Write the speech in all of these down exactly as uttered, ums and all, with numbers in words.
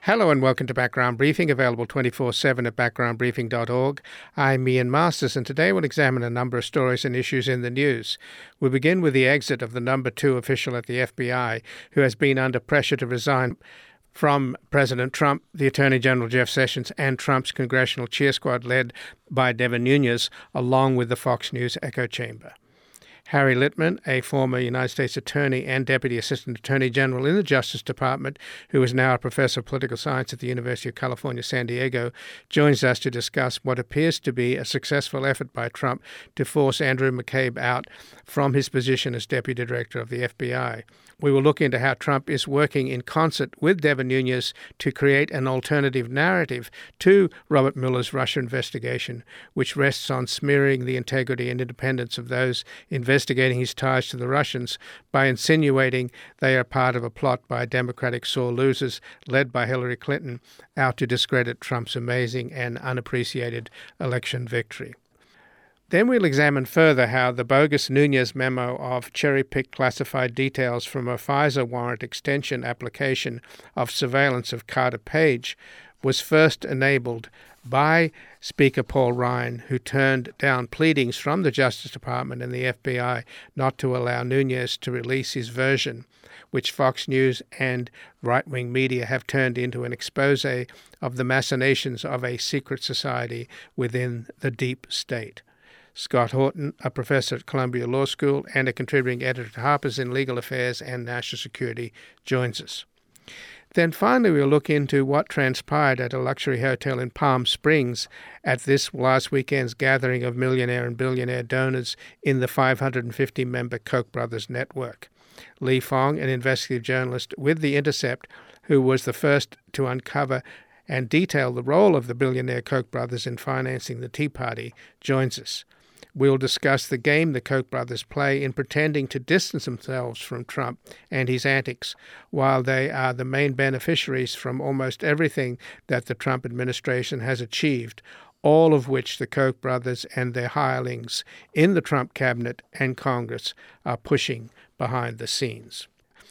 Hello and welcome to Background Briefing, available twenty-four seven at background briefing dot org. I'm Ian Masters, and today we'll examine a number of stories and issues in the news. We'll begin with the exit of the number two official at the F B I, who has been under pressure to resign from President Trump, the Attorney General Jeff Sessions, and Trump's congressional cheer squad led by Devin Nunes, along with the Fox News echo chamber. Harry Litman, a former United States Attorney and Deputy Assistant Attorney General in the Justice Department, who is now a professor of political science at the University of California, San Diego, joins us to discuss what appears to be a successful effort by Trump to force Andrew McCabe out from his position as Deputy Director of the F B I. We will look into how Trump is working in concert with Devin Nunes to create an alternative narrative to Robert Mueller's Russia investigation, which rests on smearing the integrity and independence of those investigating his ties to the Russians by insinuating they are part of a plot by Democratic sore losers led by Hillary Clinton out to discredit Trump's amazing and unappreciated election victory. Then we'll examine further how the bogus Nunes memo of cherry-picked classified details from a FISA warrant extension application of surveillance of Carter Page was first enabled by Speaker Paul Ryan, who turned down pleadings from the Justice Department and the F B I not to allow Nunes to release his version, which Fox News and right-wing media have turned into an expose of the machinations of a secret society within the deep state. Scott Horton, a professor at Columbia Law School and a contributing editor to Harper's in Legal Affairs and National Security, joins us. Then finally, we'll look into what transpired at a luxury hotel in Palm Springs at this last weekend's gathering of millionaire and billionaire donors in the five hundred fifty member Koch brothers network. Lee Fong, an investigative journalist with The Intercept, who was the first to uncover and detail the role of the billionaire Koch brothers in financing the Tea Party, joins us. We'll discuss the game the Koch brothers play in pretending to distance themselves from Trump and his antics, while they are the main beneficiaries from almost everything that the Trump administration has achieved, all of which the Koch brothers and their hirelings in the Trump cabinet and Congress are pushing behind the scenes.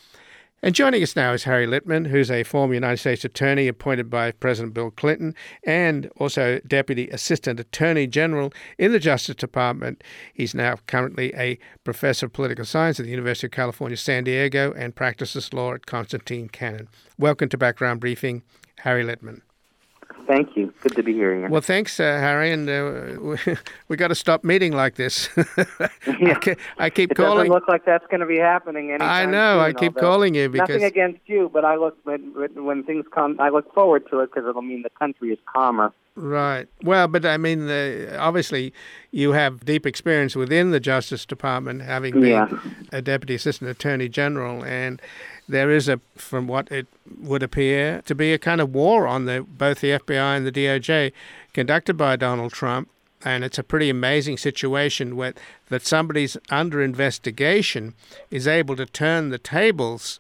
And joining us now is Harry Litman, who's a former United States Attorney appointed by President Bill Clinton and also Deputy Assistant Attorney General in the Justice Department. He's now currently a professor of political science at the University of California, San Diego, and practices law at Constantine Cannon. Welcome to Background Briefing, Harry Litman. Thank you. Good to be here. Ian. Well, thanks, uh, Harry. And uh, we, we got to stop meeting like this. yeah. I, keep, I keep it calling. It doesn't look like that's going to be happening anytime I know. soon, I keep calling you because nothing against you, but I look when, when things come. I look forward to it because it'll mean the country is calmer. Right. Well, but I mean, uh, obviously, you have deep experience within the Justice Department, having been yeah. a Deputy Assistant Attorney General, and there is a, from what it would appear, to be a kind of war on the both the F B I and the D O J conducted by Donald Trump, and it's a pretty amazing situation where that somebody's under investigation is able to turn the tables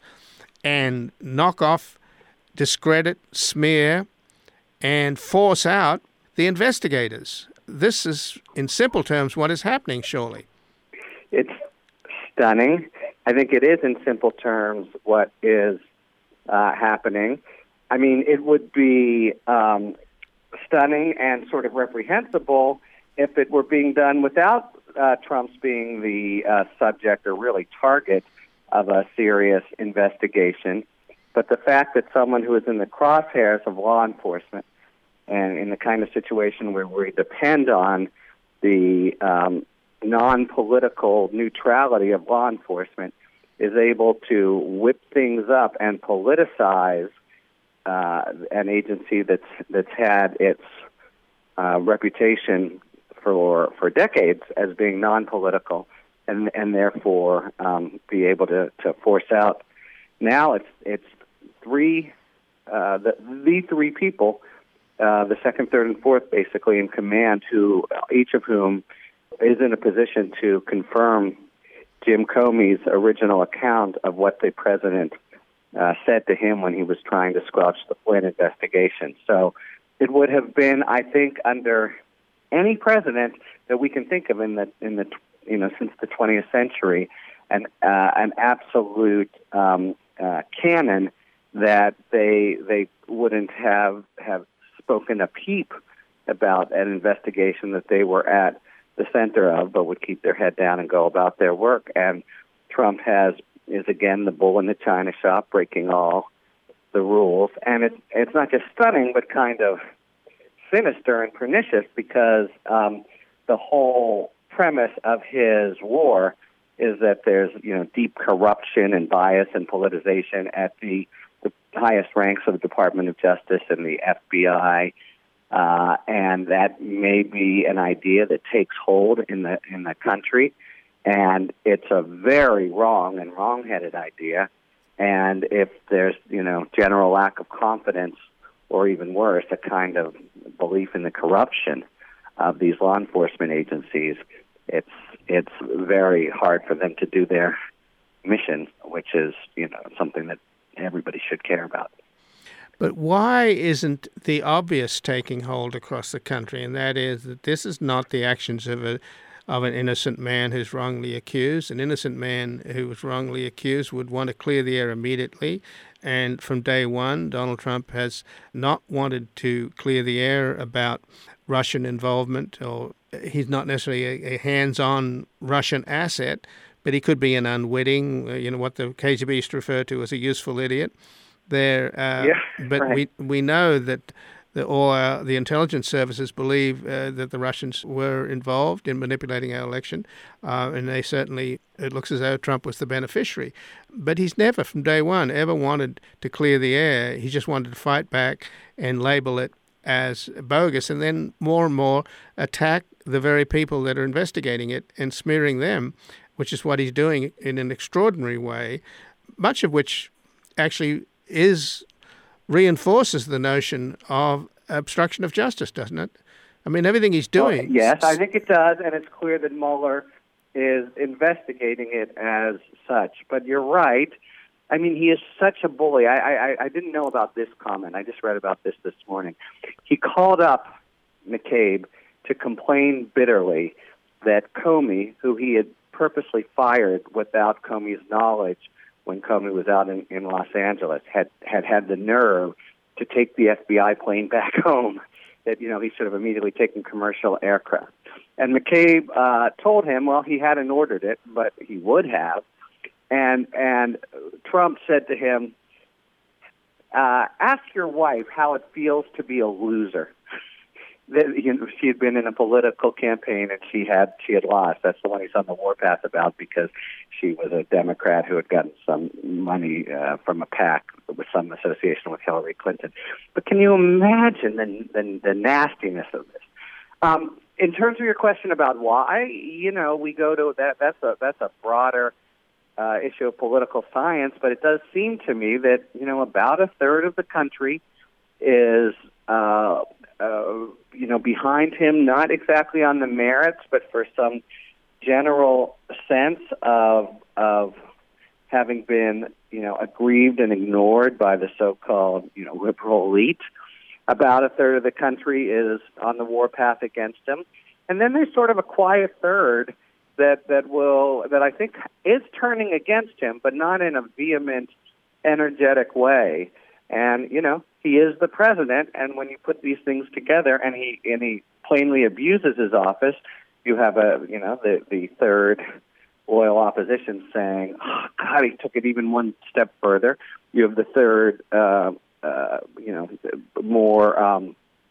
and knock off, discredit, smear, and force out the investigators. This is, in simple terms, what is happening, surely. It's stunning. I think it is, in simple terms, what is uh, happening. I mean, it would be um, stunning and sort of reprehensible if it were being done without uh, Trump's being the uh, subject or really target of a serious investigation. But the fact that someone who is in the crosshairs of law enforcement and in the kind of situation where we depend on the um, non-political neutrality of law enforcement is able to whip things up and politicize uh, an agency that's that's had its uh, reputation for for decades as being non-political, and and therefore um, be able to, to force out. Now it's it's three uh, the the three people, uh, the second, third, and fourth, basically in command, who each of whom is in a position to confirm Jim Comey's original account of what the president uh, said to him when he was trying to squelch the Flynn investigation. So it would have been, I think, under any president that we can think of in the in the you know since the twentieth century, an uh, an absolute um, uh, canon that they they wouldn't have have spoken a peep about an investigation that they were at the center of, but would keep their head down and go about their work. And Trump has is again the bull in the china shop, breaking all the rules. And it's it's not just stunning, but kind of sinister and pernicious, because um, the whole premise of his war is that there's you know deep corruption and bias and politicization at the, the highest ranks of the Department of Justice and the F B I. Uh, and that may be an idea that takes hold in the in the country, and it's a very wrong and wrong-headed idea. And if there's you know general lack of confidence, or even worse, a kind of belief in the corruption of these law enforcement agencies, it's it's very hard for them to do their mission, which is you know something that everybody should care about. But why isn't the obvious taking hold across the country? And that is that this is not the actions of a of an innocent man who's wrongly accused. An innocent man who was wrongly accused would want to clear the air immediately. And from day one, Donald Trump has not wanted to clear the air about Russian involvement, or he's not necessarily a, a hands-on Russian asset, but he could be an unwitting, you know, what the K G B used to refer to as a useful idiot. There, uh, yeah, but right. we we know that the, all our, the intelligence services believe uh, that the Russians were involved in manipulating our election, uh, and they certainly, it looks as though Trump was the beneficiary. But he's never, from day one, ever wanted to clear the air. He just wanted to fight back and label it as bogus, and then more and more attack the very people that are investigating it and smearing them, which is what he's doing in an extraordinary way, much of which actually is reinforces the notion of obstruction of justice, doesn't it? I mean, everything he's doing. Well, yes, I think it does, and it's clear that Mueller is investigating it as such. But you're right. I mean, he is such a bully. I, I, I didn't know about this comment. I just read about this this morning. He called up McCabe to complain bitterly that Comey, who he had purposely fired without Comey's knowledge, when Comey was out in, in Los Angeles, had, had had the nerve to take the F B I plane back home, that, you know, he should have immediately taken commercial aircraft. And McCabe uh, told him, well, he hadn't ordered it, but he would have. And and Trump said to him, uh, ask your wife how it feels to be a loser. That, you know, she had been in a political campaign and she had she had lost. That's the one he's on the warpath about, because she was a Democrat who had gotten some money uh, from a PAC with some association with Hillary Clinton. But can you imagine the the, the nastiness of this? Um, in terms of your question about why, you know, we go to that. That's a that's a broader uh, issue of political science. But it does seem to me that you know about a third of the country is. Uh, Uh, you know, behind him, not exactly on the merits, but for some general sense of of having been, you know, aggrieved and ignored by the so-called, you know, liberal elite. About a third of the country is on the warpath against him, and then there's sort of a quiet third that that will that I think is turning against him, but not in a vehement, energetic way. And, you know, he is the president, and when you put these things together and he and he plainly abuses his office, you have a, you know, the, the third loyal opposition saying, oh, God, he took it even one step further. You have the third, uh, uh, you know, more um,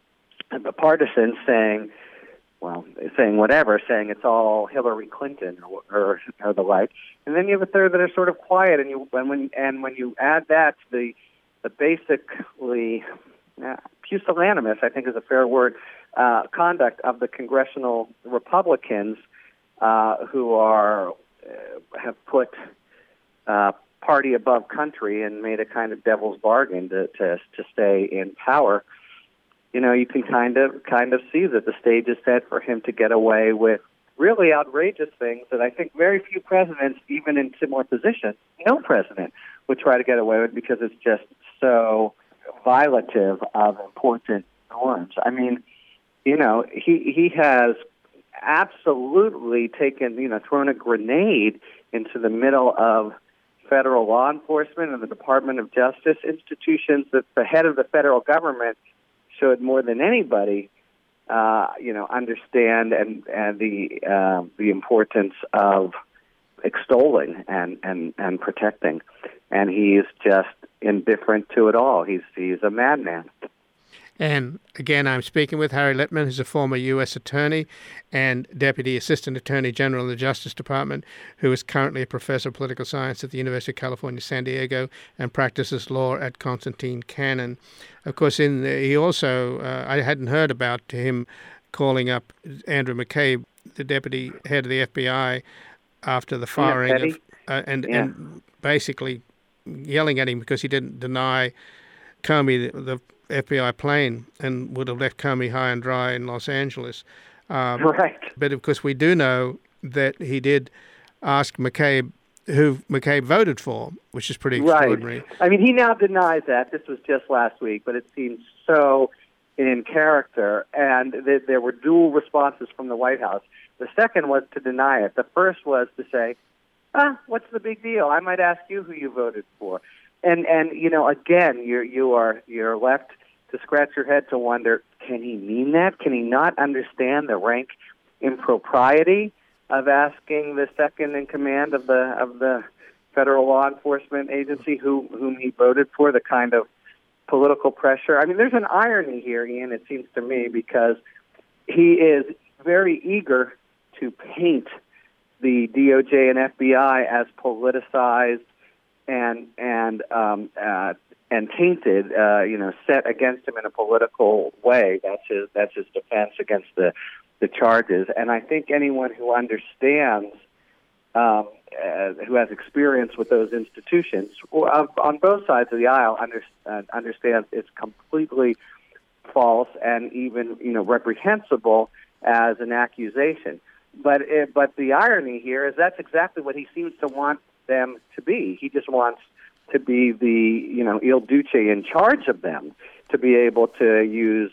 partisan saying, well, saying whatever, saying it's all Hillary Clinton or, or, or the like. And then you have a third that are sort of quiet, and you and when and when you add that to the the basically uh, pusillanimous, I think is a fair word, uh, conduct of the congressional Republicans uh, who are uh, have put uh, party above country and made a kind of devil's bargain to, to to stay in power. You know, you can kind of kind of see that the stage is set for him to get away with really outrageous things that I think very few presidents, even in similar positions, no president would try to get away with, because it's just so violative of important norms. I mean, you know, he he has absolutely taken, you know, thrown a grenade into the middle of federal law enforcement and the Department of Justice, institutions that the head of the federal government should more than anybody, uh, you know, understand and and the uh, the importance of extolling and, and, and protecting. And he's just indifferent to it all. He's he's a madman. And again, I'm speaking with Harry Litman, who's a former U S attorney and Deputy Assistant Attorney General in the Justice Department, who is currently a professor of political science at the University of California, San Diego, and practices law at Constantine Cannon. Of course, in the, he also, uh, I hadn't heard about him calling up Andrew McCabe, the deputy head of the F B I, after the firing, yeah, of, uh, and, yeah. and basically yelling at him because he didn't deny Comey the, the F B I plane and would have left Comey high and dry in Los Angeles. Um, right. But of course, we do know that he did ask McCabe who McCabe voted for, which is pretty extraordinary. Right. I mean, he now denies that. This was just last week, but it seems so in character. And th- there were dual responses from the White House. The second was to deny it. The first was to say, ah, what's the big deal? I might ask you who you voted for. And and you know, again, you're you are you're left to scratch your head to wonder: can he mean that? Can he not understand the rank impropriety of asking the second in command of the of the federal law enforcement agency who whom he voted for? The kind of political pressure. I mean, there's an irony here, Ian. It seems to me, because he is very eager to paint the D O J and F B I as politicized and and um, uh, and tainted, uh, you know, set against him in a political way. That's his that's his defense against the the charges. And I think anyone who understands, um, uh, who has experience with those institutions, uh, on both sides of the aisle, under, uh, understands it's completely false and even, you know, reprehensible as an accusation. But it, but the irony here is that's exactly what he seems to want them to be. He just wants to be the, you know, Il Duce in charge of them, to be able to use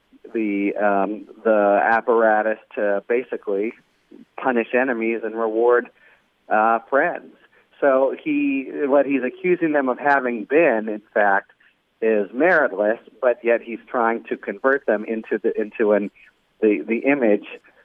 the um, the apparatus to basically punish enemies and reward uh, friends. So he, what he's accusing them of having been, in fact, is meritless, but yet he's trying to convert them into the into an the the image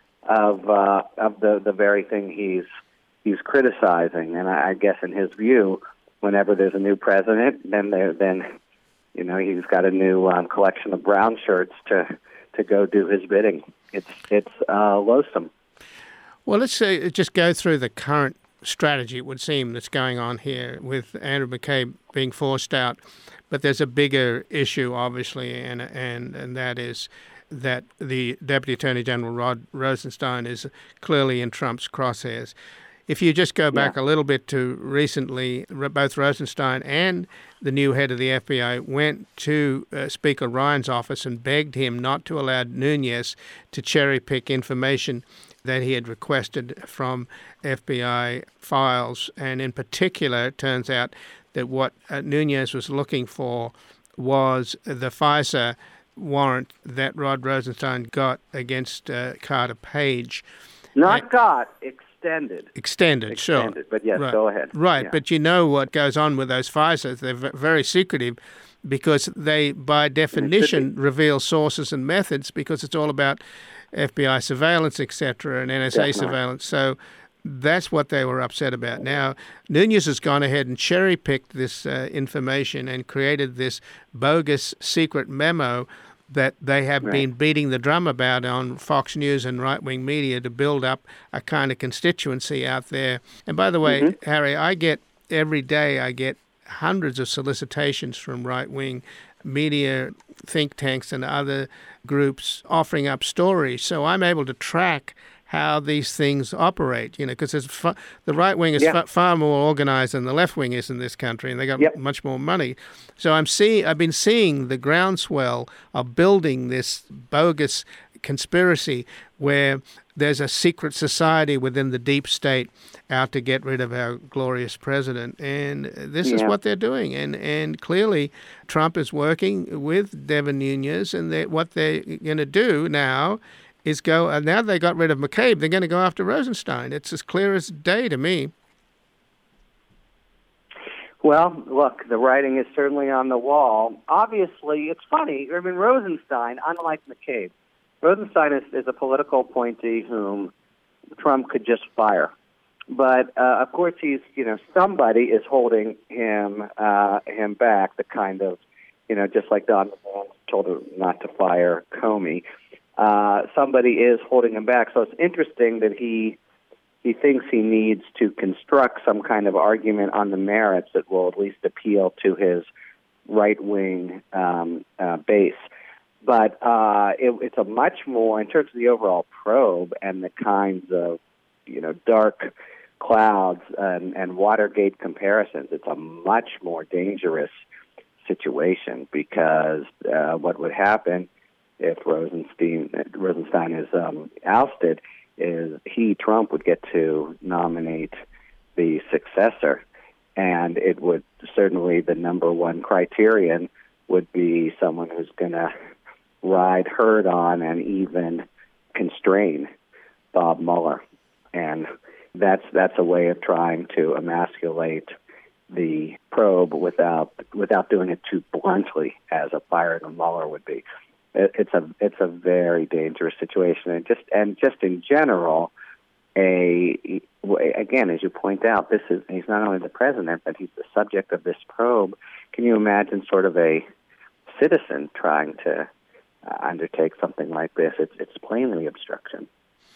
of uh, of the, the very thing he's he's criticizing. And I, I guess in his view, whenever there's a new president, then there then you know he's got a new um, collection of brown shirts to to go do his bidding. It's it's uh, loathsome. Well, let's say just go through the current strategy, it would seem, that's going on here with Andrew McCabe being forced out. But there's a bigger issue, obviously, and and and that is that the Deputy Attorney General Rod Rosenstein is clearly in Trump's crosshairs. If you just go back yeah. a little bit to recently, both Rosenstein and the new head of the F B I went to uh, Speaker Ryan's office and begged him not to allow Nunes to cherry-pick information that he had requested from F B I files. And in particular, it turns out that what uh, Nunes was looking for was the FISA warrant that Rod Rosenstein got against uh, Carter Page. Not uh, got, extended. Extended, extended sure. But yes, right. go ahead. Right, yeah. But you know what goes on with those FISAs. They're v- very secretive because they, by definition, reveal sources and methods because it's all about F B I surveillance, et cetera, and N S A Definitely. surveillance. So that's what they were upset about. Now, Nunes has gone ahead and cherry-picked this uh, information and created this bogus secret memo that they have right. been beating the drum about on Fox News and right-wing media to build up a kind of constituency out there. And by the way, mm-hmm. Harry, I get, every day I get hundreds of solicitations from right-wing media, think tanks and other groups offering up stories. So I'm able to track how these things operate, you know, because fa- the right wing is yeah. fa- far more organized than the left wing is in this country, and they got yep. much more money. So I'm see- I've been seeing the groundswell of building this bogus conspiracy where there's a secret society within the deep state out to get rid of our glorious president. And this yeah. is what they're doing. And and clearly Trump is working with Devin Nunes, and they, what they're going to do now is go, uh, now they got rid of McCabe, they're going to go after Rosenstein. It's as clear as day to me. Well, look, the writing is certainly on the wall. Obviously, it's funny. I mean, Rosenstein, unlike McCabe, Rosenstein is, is a political appointee whom Trump could just fire. But, uh, of course, he's, you know, somebody is holding him uh, him back, the kind of, you know, just like Don McGahn told him not to fire Comey. Uh, somebody is holding him back. So it's interesting that he he thinks he needs to construct some kind of argument on the merits that will at least appeal to his right-wing um, uh, base. But uh, it, it's a much more, in terms of the overall probe and the kinds of, you know, dark clouds and, and Watergate comparisons, it's a much more dangerous situation because uh, what would happen if Rosenstein, Rosenstein is um, ousted is he, Trump, would get to nominate the successor. And it would certainly, the number one criterion would be someone who's going to ride herd on and even constrain Bob Mueller. And that's that's a way of trying to emasculate the probe without without doing it too bluntly as a fired Mueller would be. It, it's a it's a very dangerous situation, and just and just in general, a again as you point out, this is he's not only the president, but he's the subject of this probe. Can you imagine sort of a citizen trying to uh, undertake something like this? It's it's plainly obstruction.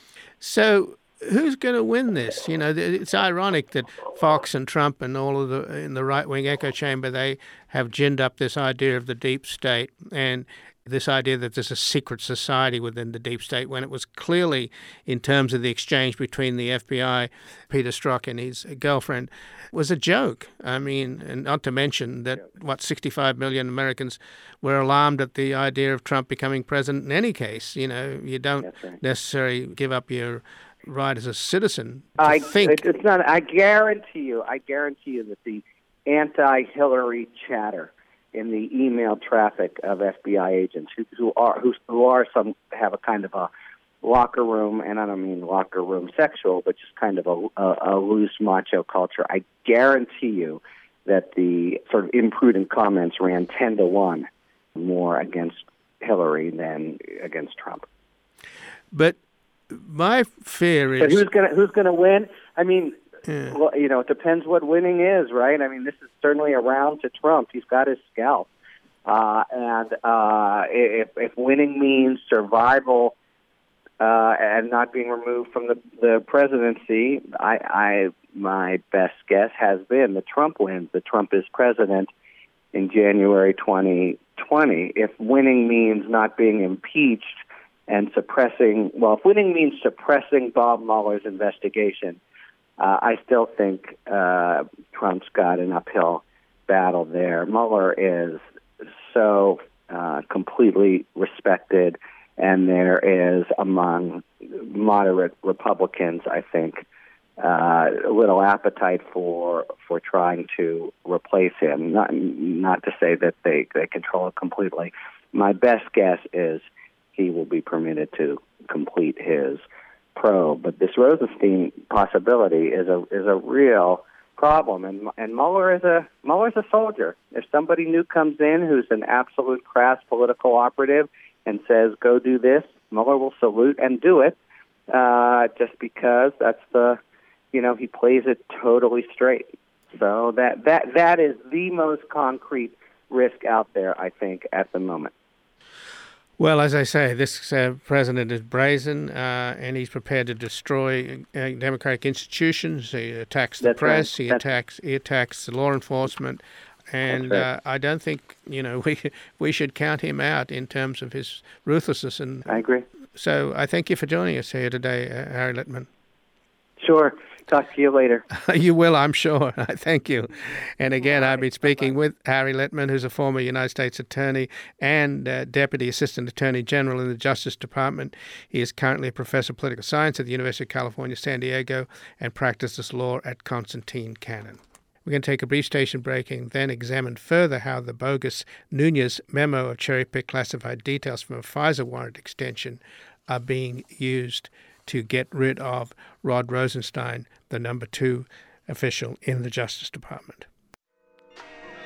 So, who's going to win this? You know, it's ironic that Fox and Trump and all of the in the right-wing echo chamber, they have ginned up this idea of the deep state and this idea that there's a secret society within the deep state, when it was clearly, in terms of the exchange between the F B I, Peter Strzok and his girlfriend, was a joke. I mean, and not to mention that, what, sixty-five million Americans were alarmed at the idea of Trump becoming president in any case. You know, you don't right. necessarily give up your right as a citizen to I think. It's not. I guarantee you. I guarantee you that the anti-Hillary chatter in the email traffic of F B I agents who, who are who, who are some have a kind of a locker room, and I don't mean locker room sexual, but just kind of a, a, a loose macho culture. I guarantee you that the sort of imprudent comments ran ten to one more against Hillary than against Trump. But my fear is, but who's gonna who's gonna win? I mean, yeah. well, you know, it depends what winning is, right? I mean, this is certainly a round to Trump. He's got his scalp, uh, and uh, if if winning means survival uh, and not being removed from the the presidency, I, I my best guess has been that Trump wins. That Trump is president in January twenty twenty. If winning means not being impeached and suppressing, well, if winning means suppressing Bob Mueller's investigation, uh, I still think uh, Trump's got an uphill battle there. Mueller is so uh, completely respected, and there is among moderate Republicans, I think, uh, a little appetite for for trying to replace him. Not not to say that they, they control it completely. My best guess is he will be permitted to complete his probe. But this Rosenstein possibility is a is a real problem, and and Mueller is a Mueller's a soldier. If somebody new comes in who's an absolute crass political operative and says go do this, Mueller will salute and do it, uh, just because that's the you know he plays it totally straight. So that that that is the most concrete risk out there, I think, at the moment. Well, as I say, this uh, president is brazen, uh, and he's prepared to destroy uh, democratic institutions. He attacks the That's press. right. He That's attacks he attacks law enforcement, and right. uh, I don't think you know we we should count him out in terms of his ruthlessness. And I agree. So I thank you for joining us here today, uh, Harry Litman. Sure. Talk to you later. You will, I'm sure. Thank you. And again, I've been speaking with Harry Litman, who's a former United States Attorney and uh, Deputy Assistant Attorney General in the Justice Department. He is currently a professor of political science at the University of California, San Diego, and practices law at Constantine Cannon. We're going to take a brief station break and then examine further how the bogus Nunes memo of cherry-picked classified details from a FISA warrant extension are being used to get rid of Rod Rosenstein, the number two official in the Justice Department.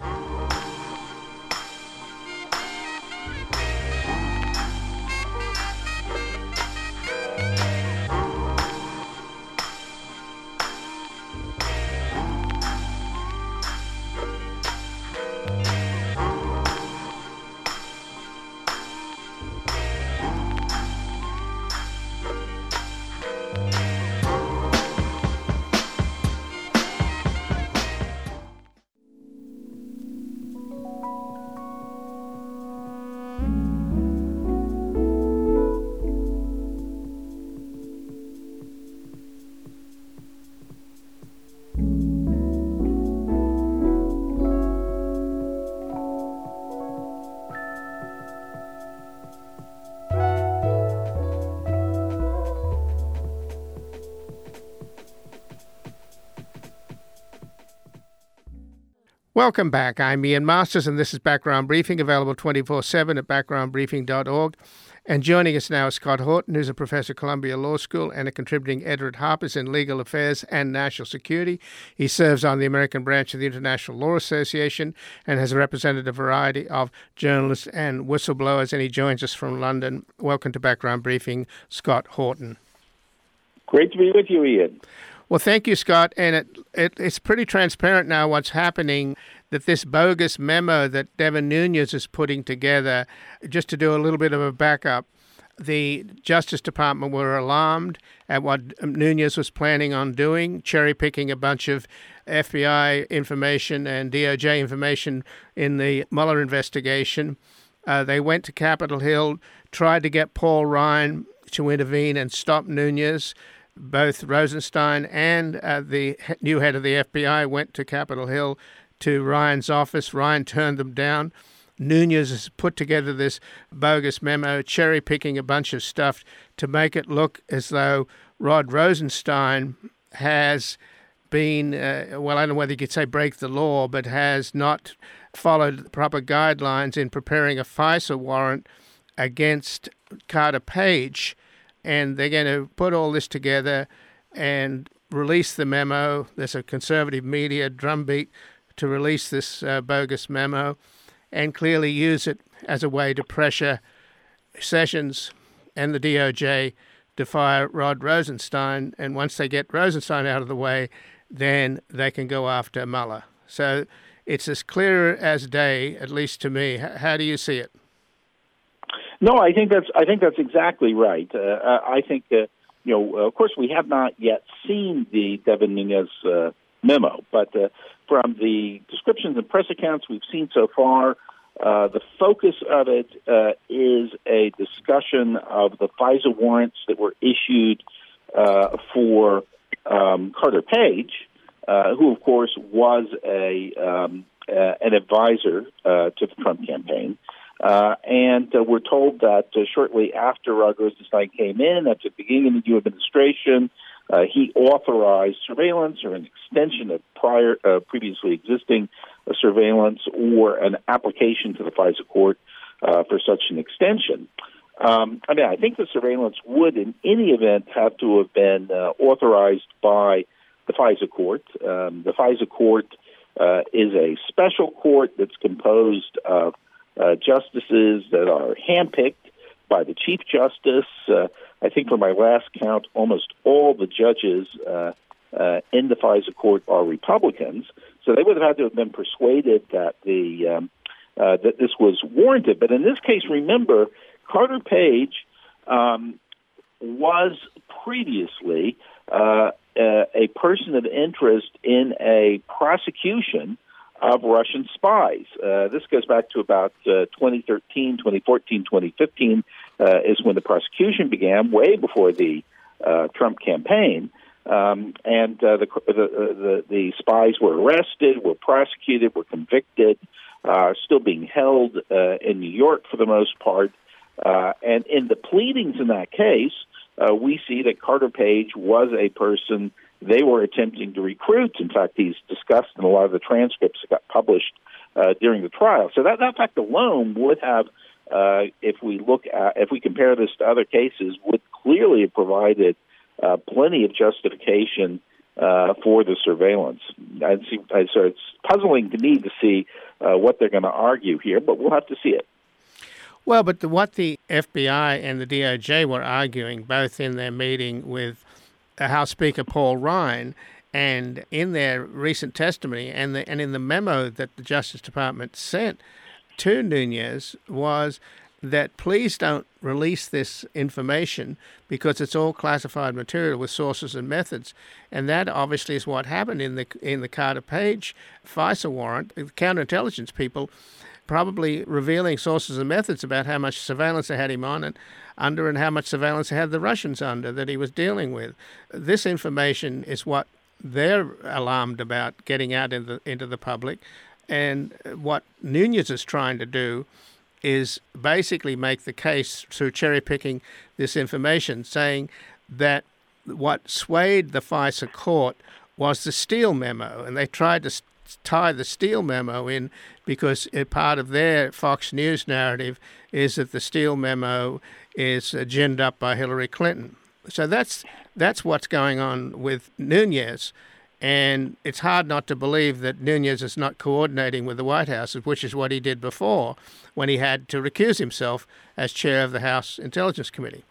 Welcome back. I'm Ian Masters, and this is Background Briefing, available twenty-four seven at background briefing dot org. And joining us now is Scott Horton, who's a professor at Columbia Law School and a contributing editor at Harper's in Legal Affairs and National Security. He serves on the American branch of the International Law Association and has represented a variety of journalists and whistleblowers, and he joins us from London. Welcome to Background Briefing, Scott Horton. Great to be with you, Ian. Well, thank you, Scott. And it, it it's pretty transparent now what's happening, that this bogus memo that Devin Nunes is putting together, just to do a little bit of a backup, the Justice Department were alarmed at what Nunes was planning on doing, cherry-picking a bunch of F B I information and D O J information in the Mueller investigation. Uh, they went to Capitol Hill, tried to get Paul Ryan to intervene and stop Nunes. Both Rosenstein and uh, the new head of the F B I went to Capitol Hill to Ryan's office. Ryan turned them down. Nunes has put together this bogus memo, cherry-picking a bunch of stuff to make it look as though Rod Rosenstein has been, uh, well, I don't know whether you could say break the law, but has not followed the proper guidelines in preparing a FISA warrant against Carter Page. And they're going to put all this together and release the memo. There's a conservative media drumbeat to release this uh, bogus memo and clearly use it as a way to pressure Sessions and the D O J to fire Rod Rosenstein. And once they get Rosenstein out of the way, then they can go after Mueller. So it's as clear as day, at least to me. H- how do you see it? No, I think that's I think that's exactly right. Uh, I think uh, you know, of course, we have not yet seen the Devin Nunes uh, memo, but uh, from the descriptions and press accounts we've seen so far, uh, the focus of it uh, is a discussion of the FISA warrants that were issued uh, for um, Carter Page, uh, who, of course, was a um, uh, an advisor uh, to the Trump campaign. Uh, and uh, we're told that uh, shortly after Rod Rosenstein came in, at the beginning of the new administration, uh, he authorized surveillance or an extension of prior, uh, previously existing uh, surveillance or an application to the FISA court uh, for such an extension. Um, I mean, I think the surveillance would, in any event, have to have been uh, authorized by the FISA court. Um, the FISA court uh, is a special court that's composed of Uh, justices that are handpicked by the Chief Justice. Uh, I think for my last count, almost all the judges uh, uh, in the FISA court are Republicans, so they would have had to have been persuaded that the um, uh, that this was warranted. But in this case, remember, Carter Page um, was previously uh, uh, a person of interest in a prosecution of Russian spies. Uh, this goes back to about uh, twenty thirteen, twenty fourteen, twenty fifteen uh, is when the prosecution began, way before the uh, Trump campaign. Um, and uh, the, the, the the spies were arrested, were prosecuted, were convicted, uh, still being held uh, in New York for the most part. Uh, and in the pleadings in that case, uh, we see that Carter Page was a person they were attempting to recruit. In fact, he's discussed in a lot of the transcripts that got published uh, during the trial. So that, that fact alone would have, uh, if we look at, if we compare this to other cases, would clearly have provided uh, plenty of justification uh, for the surveillance. I'd see, I, so it's puzzling to me to see uh, what they're going to argue here, but we'll have to see it. Well, but the, what the F B I and the D O J were arguing, both in their meeting with House Speaker Paul Ryan and in their recent testimony and, the, and in the memo that the Justice Department sent to Nunes, was that please don't release this information because it's all classified material with sources and methods. And that obviously is what happened in the in the Carter Page FISA warrant. The counterintelligence people probably revealing sources and methods about how much surveillance they had him on and under and how much surveillance they had the Russians under that he was dealing with. This information is what they're alarmed about getting out into the, into the public. And what Nunes is trying to do is basically make the case through cherry-picking this information, saying that what swayed the FISA court was the Steele memo, and they tried to tie the Steele memo in because it, part of their Fox News narrative is that the Steele memo is uh, ginned up by Hillary Clinton. So that's that's what's going on with Nunes. And it's hard not to believe that Nunes is not coordinating with the White House, which is what he did before when he had to recuse himself as chair of the House Intelligence Committee.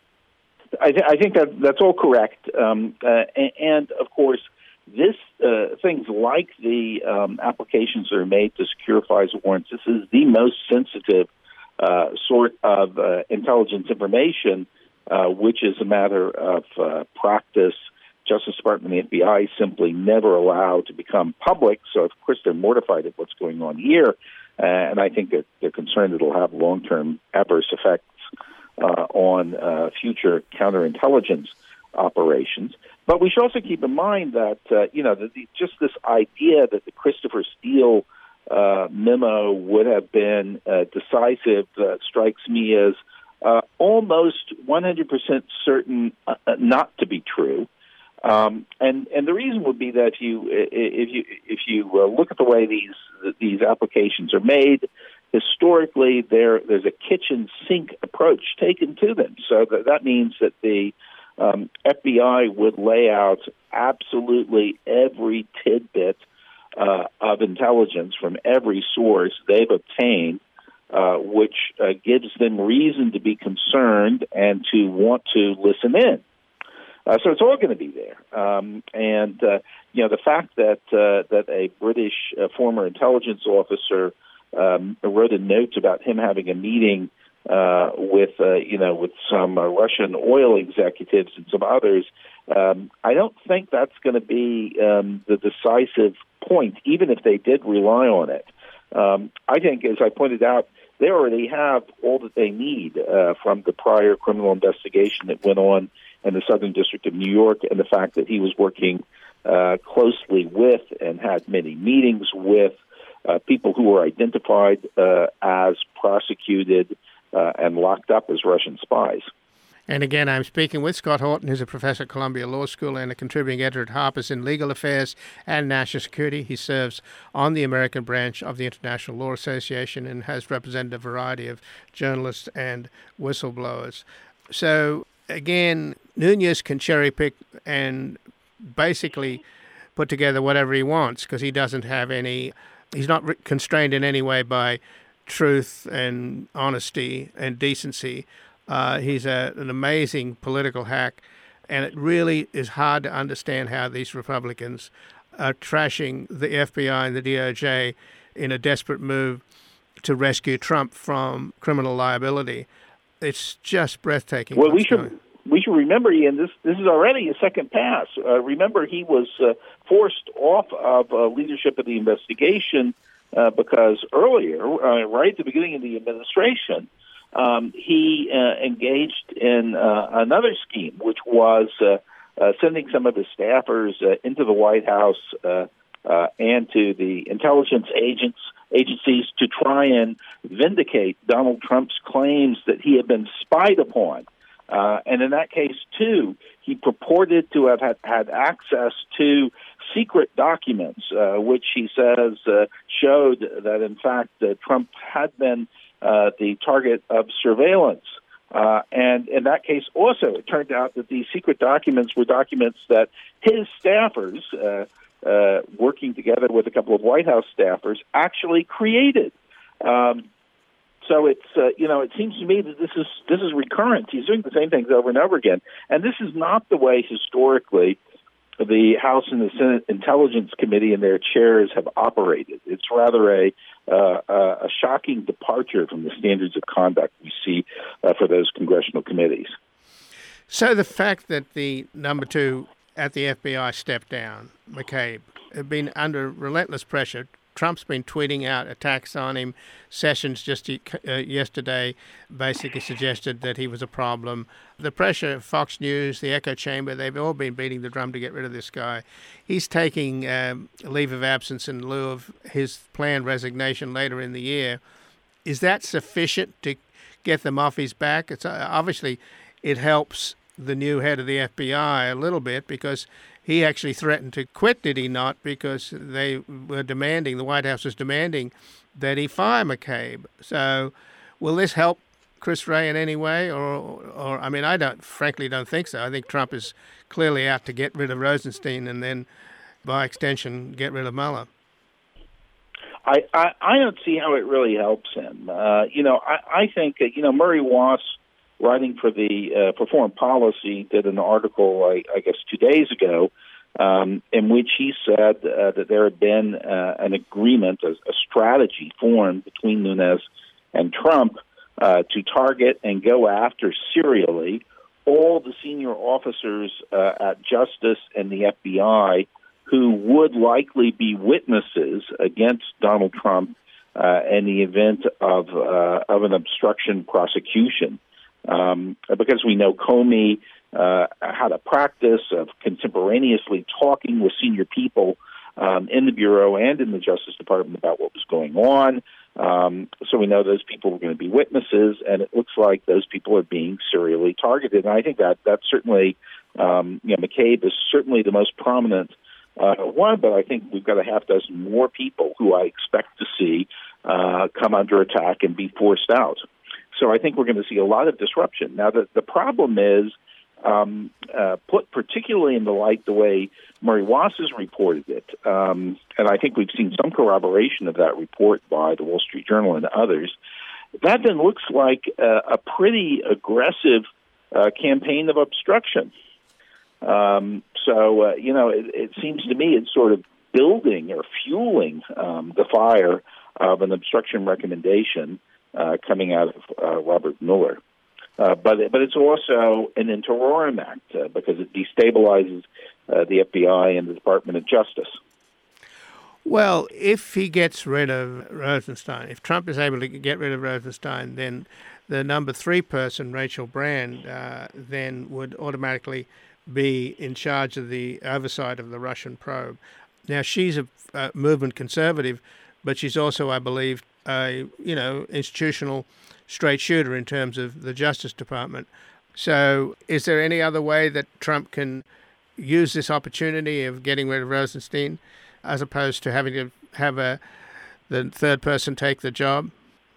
I, th- I think that that's all correct. Um, uh, and, and, of course, this uh, things like the um, applications that are made to secure FISA warrants, this is the most sensitive uh, sort of uh, intelligence information, uh, which is a matter of uh, practice. Justice Department and the F B I simply never allow to become public. So, of course, they're mortified at what's going on here. Uh, and I think that they're concerned it'll have long-term adverse effects uh, on uh, future counterintelligence operations. But we should also keep in mind that, uh, you know, the, the, just this idea that the Christopher Steele uh, memo would have been uh, decisive uh, strikes me as uh, almost one hundred percent certain uh, not to be true. Um, and and the reason would be that if you if you if you uh, look at the way these these applications are made, historically there there's a kitchen sink approach taken to them. So that that means that the um, F B I would lay out absolutely every tidbit uh, of intelligence from every source they've obtained, uh, which uh, gives them reason to be concerned and to want to listen in. Uh, so it's all going to be there, um, and uh, you know the fact that uh, that a British uh, former intelligence officer um, wrote a note about him having a meeting uh, with uh, you know with some uh, Russian oil executives and some others. Um, I don't think that's going to be um, the decisive point, even if they did rely on it. Um, I think, as I pointed out, they already have all that they need uh, from the prior criminal investigation that went on in the Southern District of New York, and the fact that he was working uh, closely with and had many meetings with uh, people who were identified uh, as prosecuted uh, and locked up as Russian spies. And again, I'm speaking with Scott Horton, who's a professor at Columbia Law School and a contributing editor at Harper's in Legal Affairs and National Security. He serves on the American branch of the International Law Association and has represented a variety of journalists and whistleblowers. So, again, Nunes can cherry pick and basically put together whatever he wants because he doesn't have any, he's not re- constrained in any way by truth and honesty and decency. Uh, he's a, an amazing political hack, and it really is hard to understand how these Republicans are trashing the F B I and the D O J in a desperate move to rescue Trump from criminal liability. It's just breathtaking. Well, we should going. we should remember, Ian, this this is already a second pass. Uh, remember, he was uh, forced off of uh, leadership of the investigation uh, because earlier, uh, right at the beginning of the administration, um, he uh, engaged in uh, another scheme, which was uh, uh, sending some of his staffers uh, into the White House uh, uh, and to the intelligence agents. agencies to try and vindicate Donald Trump's claims that he had been spied upon. Uh, and in that case, too, he purported to have had, had access to secret documents, uh, which he says uh, showed that, in fact, uh, Trump had been uh, the target of surveillance Uh, and in that case, also, it turned out that these secret documents were documents that his staffers, uh, uh, working together with a couple of White House staffers, actually created. Um, so it's uh, you know, it seems to me that this is this is recurrent. He's doing the same things over and over again, and this is not the way historically the House and the Senate Intelligence Committee and their chairs have operated. It's rather a uh, a shocking departure from the standards of conduct we see uh, for those congressional committees. So the fact that the number two at the F B I stepped down, McCabe, had been under relentless pressure. Trump's been tweeting out attacks on him. Sessions just uh, yesterday basically suggested that he was a problem. The pressure, Fox News, the echo chamber, they've all been beating the drum to get rid of this guy. He's taking um, a leave of absence in lieu of his planned resignation later in the year. Is that sufficient to get them off his back? It's uh, obviously it helps the new head of the F B I a little bit because he actually threatened to quit, did he not? Because they were demanding, the White House was demanding that he fire McCabe. So will this help Chris Wray in any way? Or, or I mean, I don't, frankly, don't think so. I think Trump is clearly out to get rid of Rosenstein and then, by extension, get rid of Mueller. I, I, I don't see how it really helps him. Uh, you know, I, I think, uh, you know, Murray Wass, writing for the uh, for Foreign Policy, did an article, I, I guess, two days ago, um, in which he said uh, that there had been uh, an agreement, a, a strategy formed between Nunes and Trump uh, to target and go after serially all the senior officers uh, at Justice and the F B I who would likely be witnesses against Donald Trump uh, in the event of uh, of an obstruction prosecution. Um, because we know Comey uh, had a practice of contemporaneously talking with senior people um, in the Bureau and in the Justice Department about what was going on. Um, so we know those people were going to be witnesses, and it looks like those people are being serially targeted. And I think that that's certainly, um, you know, McCabe is certainly the most prominent uh, one, but I think we've got a half dozen more people who I expect to see uh, come under attack and be forced out. So I think we're going to see a lot of disruption. Now, the, the problem is, um, uh, put particularly in the light the way Murray Wass has reported it, um, and I think we've seen some corroboration of that report by the Wall Street Journal and others, that then looks like uh, a pretty aggressive uh, campaign of obstruction. Um, so, uh, you know, it, it seems to me it's sort of building or fueling um, the fire of an obstruction recommendation Uh, coming out of uh, Robert Mueller. Uh, but but it's also an in terrorem act uh, because it destabilizes uh, the F B I and the Department of Justice. Well, if he gets rid of Rosenstein, if Trump is able to get rid of Rosenstein, then the number three person, Rachel Brand, uh, then would automatically be in charge of the oversight of the Russian probe. Now, she's a, a movement conservative, but she's also, I believe, a you know institutional straight shooter in terms of the Justice Department. So is there any other way that Trump can use this opportunity of getting rid of Rosenstein as opposed to having to have a the third person take the job?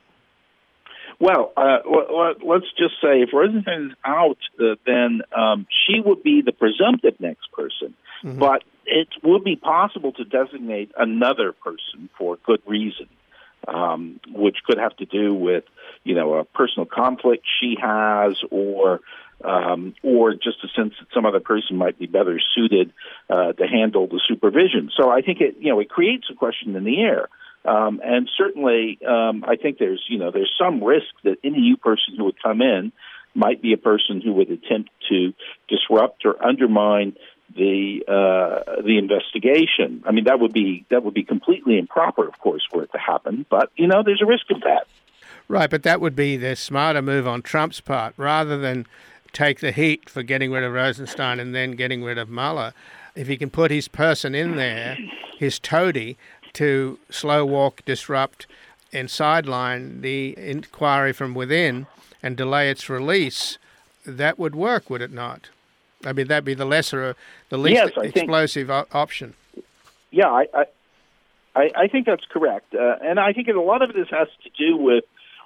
Well, uh, let's just say if Rosenstein is out, uh, then um, she would be the presumptive next person. Mm-hmm. But it would be possible to designate another person for good reason. Um, which could have to do with, you know, a personal conflict she has, or um, or just a sense that some other person might be better suited uh, to handle the supervision. So I think it, you know, it creates a question in the air, um, and certainly um, I think there's, you know, there's some risk that any new person who would come in might be a person who would attempt to disrupt or undermine the uh, the investigation. I mean, that would be that would be completely improper, of course, for it to happen. But you know, there's a risk of that. Right, but that would be the smarter move on Trump's part, rather than take the heat for getting rid of Rosenstein and then getting rid of Mueller. If he can put his person in there, his toady, to slow walk, disrupt, and sideline the inquiry from within and delay its release, that would work, would it not? I mean, that'd be the lesser, the least yes, explosive think, option. Yeah, I, I, I think that's correct, uh, and I think a lot of this has to do with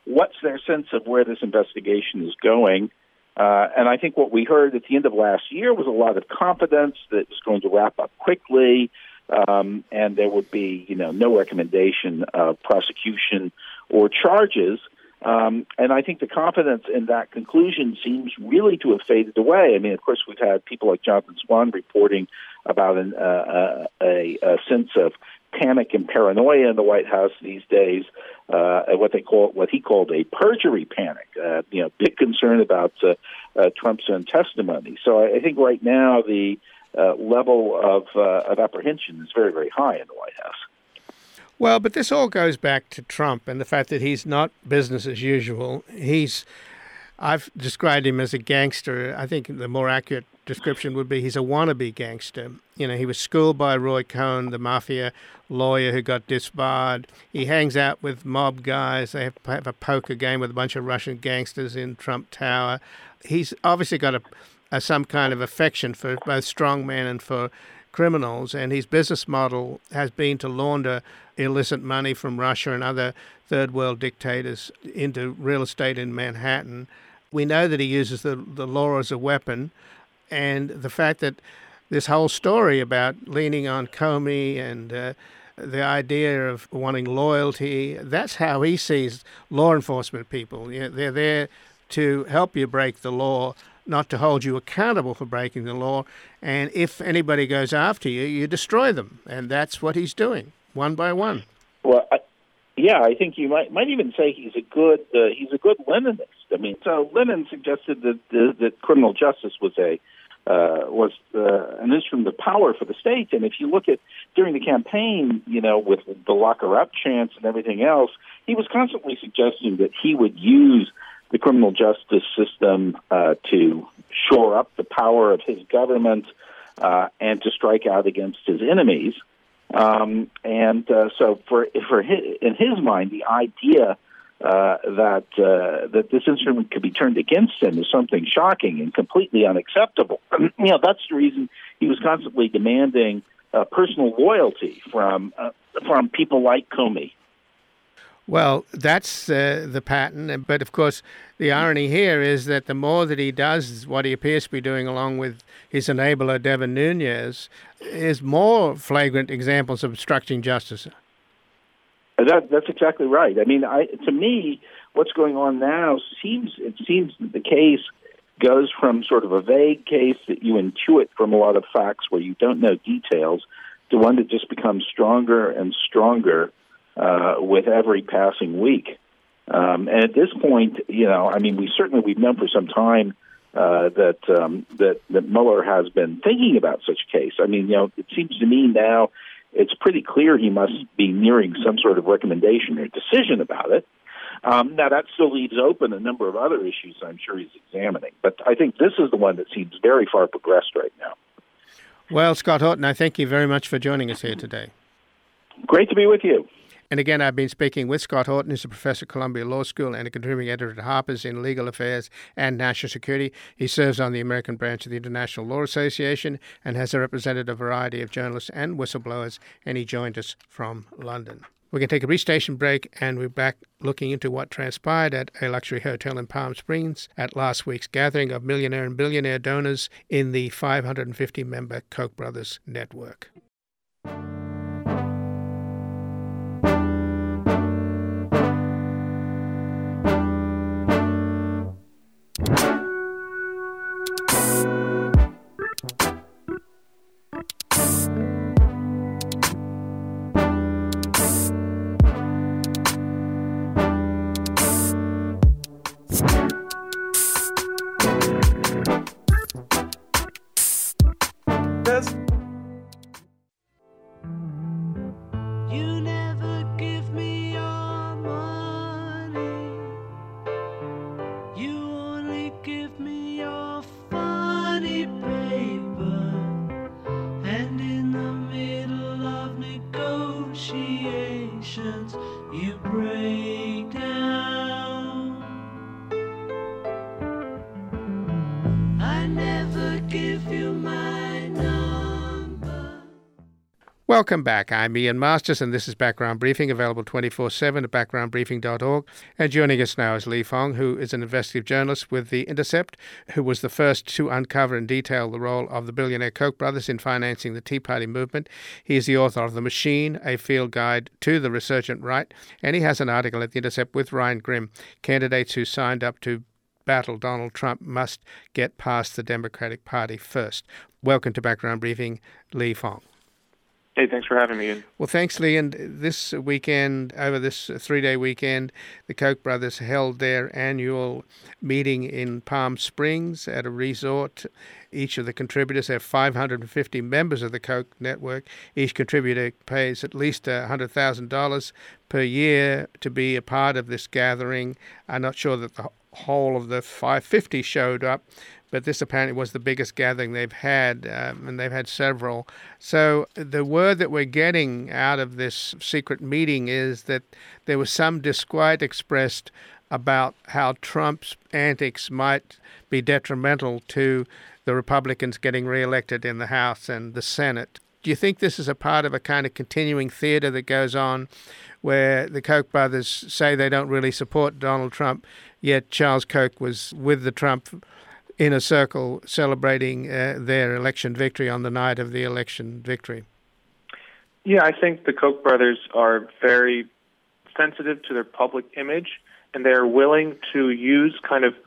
what's their sense of where this investigation is going? Uh, and I think what we heard at the end of last year was a lot of confidence that it was going to wrap up quickly, um, and there would be, you know, no recommendation of prosecution or charges. Um, and I think the confidence in that conclusion seems really to have faded away. I mean, of course, we've had people like Jonathan Swan reporting about an, uh, a, a sense of panic and paranoia in the White House these days, uh, what they call what he called a perjury panic. Uh, you know, big concern about uh, uh, Trump's own testimony. So I, I think right now the uh, level of uh, of apprehension is very, very high in the White House. Well, but this all goes back to Trump and the fact that he's not business as usual. He's, I've described him as a gangster. I think the more accurate description would be he's a wannabe gangster. You know, he was schooled by Roy Cohn, the mafia lawyer who got disbarred. He hangs out with mob guys. They have, have a poker game with a bunch of Russian gangsters in Trump Tower. He's obviously got a, a some kind of affection for both strongmen and for criminals, and his business model has been to launder illicit money from Russia and other third world dictators into real estate in Manhattan. We know that he uses the, the law as a weapon, and the fact that this whole story about leaning on Comey and uh, the idea of wanting loyalty, that's how he sees law enforcement people. You know, they're there to help you break the law, not to hold you accountable for breaking the law. And if anybody goes after you, you destroy them. And that's what he's doing, one by one. Well, I, yeah, I think you might might even say he's a good uh, he's a good Leninist. I mean, so Lenin suggested that uh, that criminal justice was a uh, was uh, an instrument of power for the state. And if you look at during the campaign, you know, with the lock her up chants and everything else, he was constantly suggesting that he would use the criminal justice system uh, to shore up the power of his government uh, and to strike out against his enemies. Um, and uh, so, for for his, in his mind, the idea uh, that uh, that this instrument could be turned against him is something shocking and completely unacceptable. You know, that's the reason he was constantly demanding uh, personal loyalty from uh, from people like Comey. Well, that's uh, the pattern. But, of course, the irony here is that the more that he does what he appears to be doing along with his enabler, Devin Nunes, is more flagrant examples of obstructing justice. That, that's exactly right. I mean, I, to me, what's going on now seems it seems that the case goes from sort of a vague case that you intuit from a lot of facts where you don't know details to one that just becomes stronger and stronger Uh, with every passing week. Um, and at this point, you know, I mean, we certainly, we've known for some time uh, that, um, that that Mueller has been thinking about such a case. I mean, you know, it seems to me now it's pretty clear he must be nearing some sort of recommendation or decision about it. Um, now, that still leaves open a number of other issues I'm sure he's examining. But I think this is the one that seems very far progressed right now. Well, Scott Horton, I thank you very much for joining us here today. Great to be with you. And again, I've been speaking with Scott Horton, who's a professor at Columbia Law School and a contributing editor at Harper's in legal affairs and national security. He serves on the American branch of the International Law Association and has represented a variety of journalists and whistleblowers, and he joined us from London. We're going to take a brief station break, and we're back looking into what transpired at a luxury hotel in Palm Springs at last week's gathering of millionaire and billionaire donors in the five hundred fifty member Koch brothers network. You never give me your money. You only give me your funny paper. And in the middle of negotiations, you break down. I never give you my number. Welcome back. I'm Ian Masters, and this is Background Briefing, available twenty-four seven at background briefing dot org. And joining us now is Lee Fong, who is an investigative journalist with The Intercept, who was the first to uncover and detail the role of the billionaire Koch brothers in financing the Tea Party movement. He is the author of The Machine, A Field Guide to the Resurgent Right, and he has an article at The Intercept with Ryan Grim, candidates who signed up to battle Donald Trump must get past the Democratic Party first. Welcome to Background Briefing, Lee Fong. Hey, thanks for having me, Ian. Well, thanks, Lee. And this weekend, over this three-day weekend, the Koch brothers held their annual meeting in Palm Springs at a resort. Each of the contributors have five hundred fifty members of the Koch network. Each contributor pays at least one hundred thousand dollars per year to be a part of this gathering. I'm not sure that the whole of the five hundred fifty showed up, but this apparently was the biggest gathering they've had, um, and they've had several. So the word that we're getting out of this secret meeting is that there was some disquiet expressed about how Trump's antics might be detrimental to the Republicans getting reelected in the House and the Senate. Do you think this is a part of a kind of continuing theater that goes on where the Koch brothers say they don't really support Donald Trump, yet Charles Koch was with the Trump inner circle celebrating uh, their election victory on the night of the election victory? Yeah, I think the Koch brothers are very sensitive to their public image, and they're willing to use kind of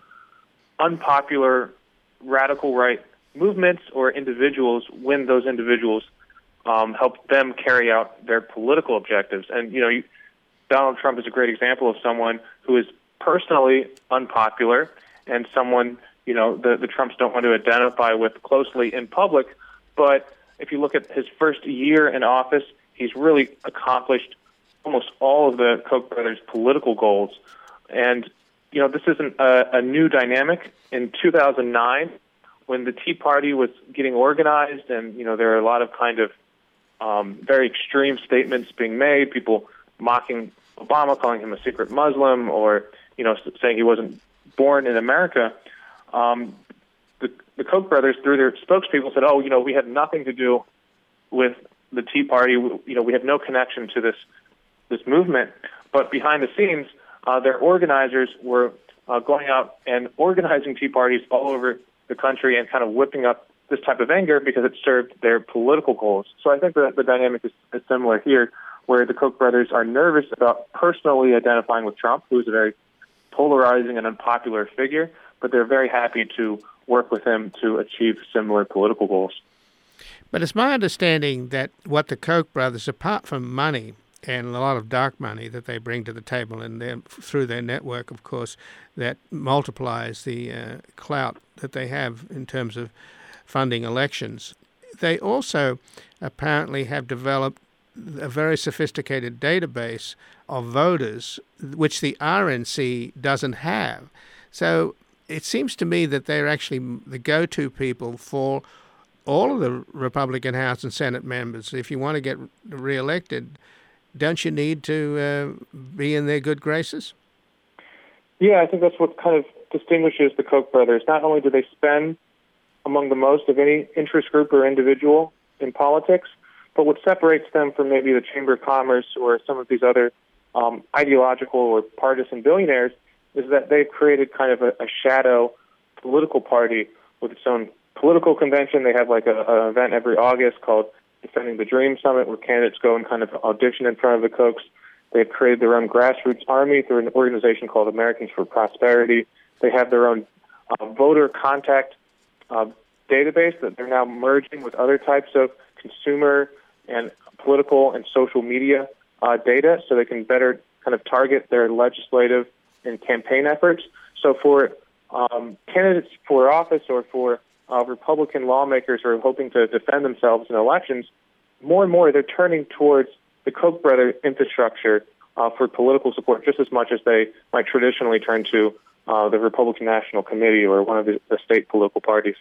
unpopular radical right movements or individuals when those individuals um, help them carry out their political objectives. And, you know, you, Donald Trump is a great example of someone who is personally unpopular and someone, you know, the, the Trumps don't want to identify with closely in public. But if you look at his first year in office, he's really accomplished almost all of the Koch brothers' political goals. And, you know, this isn't a, a new dynamic. In two thousand nine, when the Tea Party was getting organized and, you know, there are a lot of kind of um, very extreme statements being made, people mocking Obama, calling him a secret Muslim, or, you know, saying he wasn't born in America, um, the, the Koch brothers, through their spokespeople, said, oh, you know, we had nothing to do with the Tea Party. You know, we have no connection to this this movement. But behind the scenes, uh, their organizers were uh, going out and organizing Tea Parties all over the country and kind of whipping up this type of anger because it served their political goals. So I think that the dynamic is, is similar here, where the Koch brothers are nervous about personally identifying with Trump, who is a very polarizing and unpopular figure, but they're very happy to work with him to achieve similar political goals. But it's my understanding that what the Koch brothers, apart from money and a lot of dark money that they bring to the table, and then through their network, of course, that multiplies the uh, clout that they have in terms of funding elections, they also apparently have developed a very sophisticated database of voters, which the R N C doesn't have. So it seems to me that they're actually the go-to people for all of the Republican House and Senate members. If you want to get reelected, don't you need to uh, be in their good graces? Yeah, I think that's what kind of distinguishes the Koch brothers. Not only do they spend among the most of any interest group or individual in politics, but what separates them from maybe the Chamber of Commerce or some of these other um, ideological or partisan billionaires is that they've created kind of a, a shadow political party with its own political convention. They have like a, an event every August called Defending the Dream Summit, where candidates go and kind of audition in front of the Kochs. They've created their own grassroots army through an organization called Americans for Prosperity. They have their own uh, voter contact uh, database that they're now merging with other types of consumer and political and social media uh, data so they can better kind of target their legislative and campaign efforts. So for um, candidates for office or for uh, Republican lawmakers who are hoping to defend themselves in elections, more and more they're turning towards the Koch brother infrastructure uh, for political support just as much as they might traditionally turn to uh, the Republican National Committee or one of the, the state political parties.